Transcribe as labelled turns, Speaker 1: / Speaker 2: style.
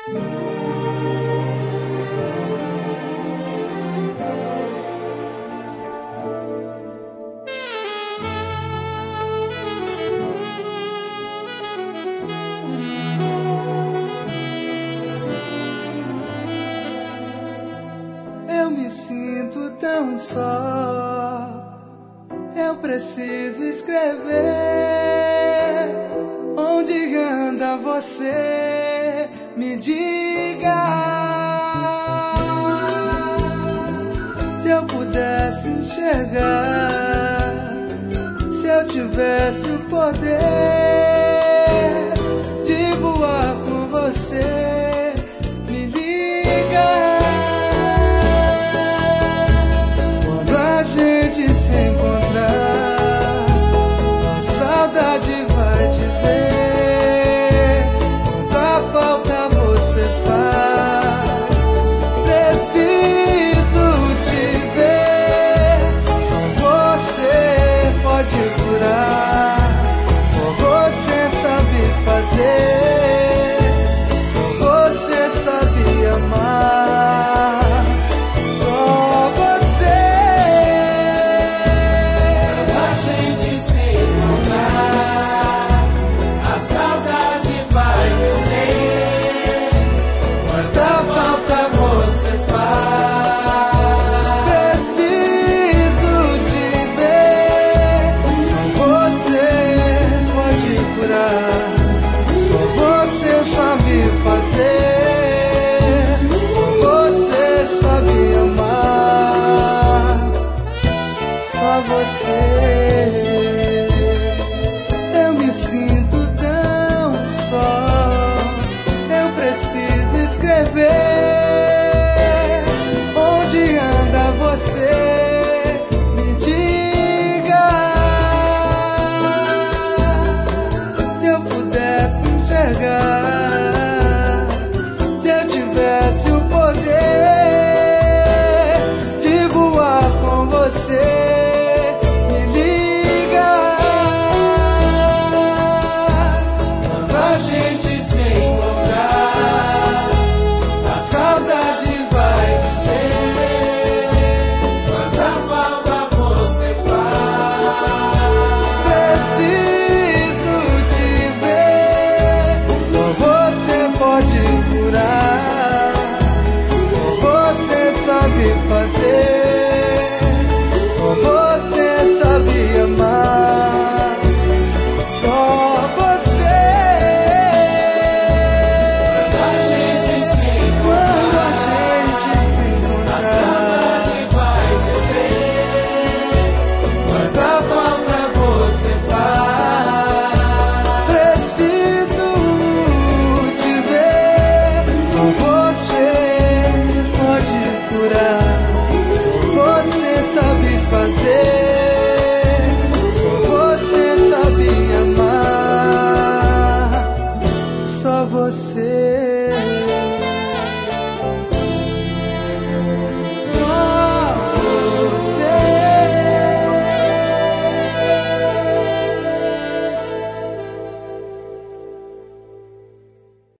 Speaker 1: Eu me sinto tão só, eu preciso escrever. Onde anda você? Me diga. Se eu pudesse enxergar, se eu tivesse o poder de voar com você, me liga. A gente se encontrar, a saudade vai dizer quanta falta você faz. Preciso te ver, só você pode curar, só você sabe fazer, só você sabe amar. Eu me sinto tão só, eu preciso escrever. Onde anda você? Me diga. Se eu pudesse enxergar, se eu tivesse o poder de voar com você, você sabe fazer.